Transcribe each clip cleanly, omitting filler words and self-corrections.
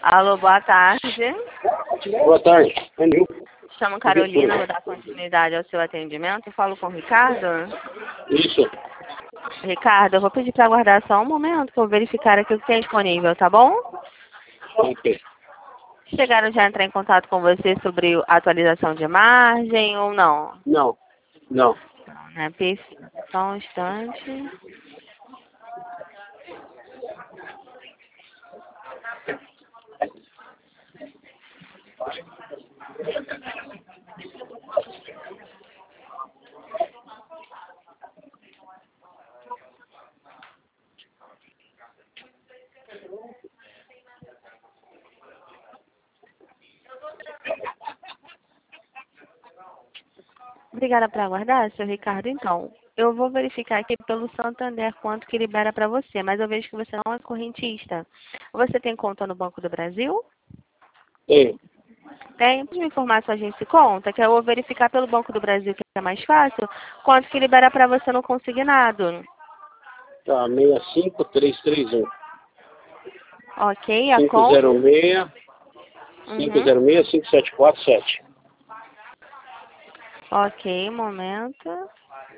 Alô, boa tarde. Boa tarde. Chamo Carolina, vou dar continuidade ao seu atendimento. Eu falo com o Ricardo. Isso. Ricardo, eu vou pedir para aguardar só um momento para eu verificar aqui o que tem disponível, tá bom? Ok. Chegaram já a entrar em contato com você sobre a atualização de margem ou não? Não. Não. Não, né? Só um instante. Obrigada por aguardar, seu Ricardo. Então, eu vou verificar aqui pelo Santander quanto que libera para você, mas eu vejo que você não é correntista. Você tem conta no Banco do Brasil? Tenho. Tem? Pode me informar sua agência e conta, que eu vou verificar pelo Banco do Brasil, que é mais fácil, quanto que libera para você no consignado. Tá, 65331. Ok, a conta? 506 506 5747. Ok, um momento.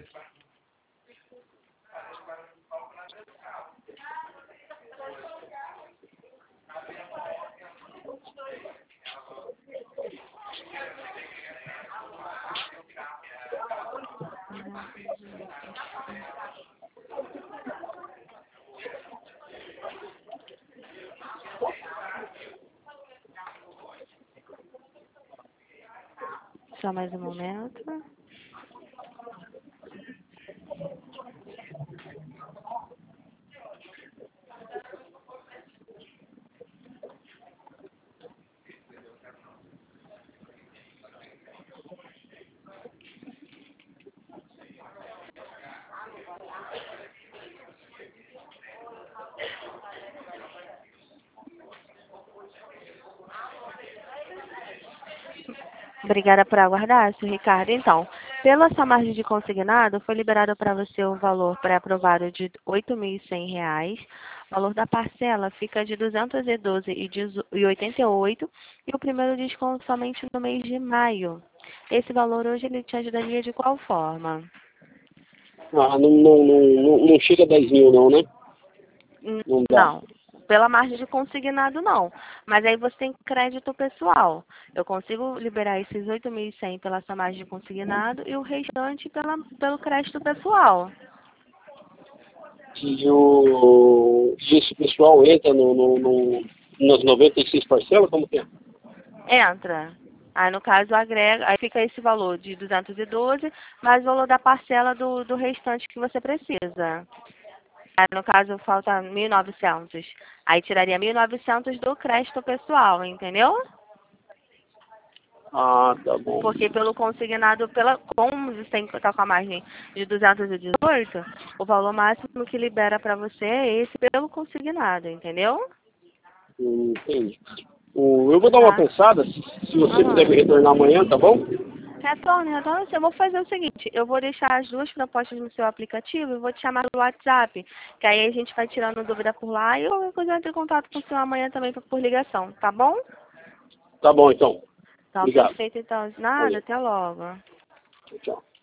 Só mais um momento. Obrigada por aguardar, seu Ricardo. Então, pela sua margem de consignado, foi liberado para você o valor pré-aprovado de R$ 8.100. O valor da parcela fica de R$ 212,88 e o primeiro desconto somente no mês de maio. Esse valor hoje ele te ajudaria de qual forma? Ah, não chega a 10 mil não, né? Não dá. Não, pela margem de consignado não. Mas aí você tem crédito pessoal. Eu consigo liberar esses 8.100 pela sua margem de consignado e o restante pelo crédito pessoal. E esse pessoal entra nas 96 parcelas, como que é? Entra. Aí no caso agrega, aí fica esse valor de 212, mais o valor da parcela do restante que você precisa. Aí no caso falta 1.900. Aí tiraria 1.900 do crédito pessoal, entendeu? Ah, tá bom. Porque pelo consignado, como você tem que estar com a margem de 218, o valor máximo que libera para você é esse pelo consignado, entendeu? Entendi. Eu vou dar uma Tá? pensada, se você puder me Aham. retornar amanhã, tá bom? Retorne. Eu vou fazer o seguinte, eu vou deixar as duas propostas no seu aplicativo e vou te chamar no WhatsApp, que aí a gente vai tirando dúvida por lá e eu vou entrar em contato com o senhor amanhã também por ligação, tá bom? Tá bom, então. Então, Obrigado. perfeito, então. Nada, Valeu. até logo. Tchau.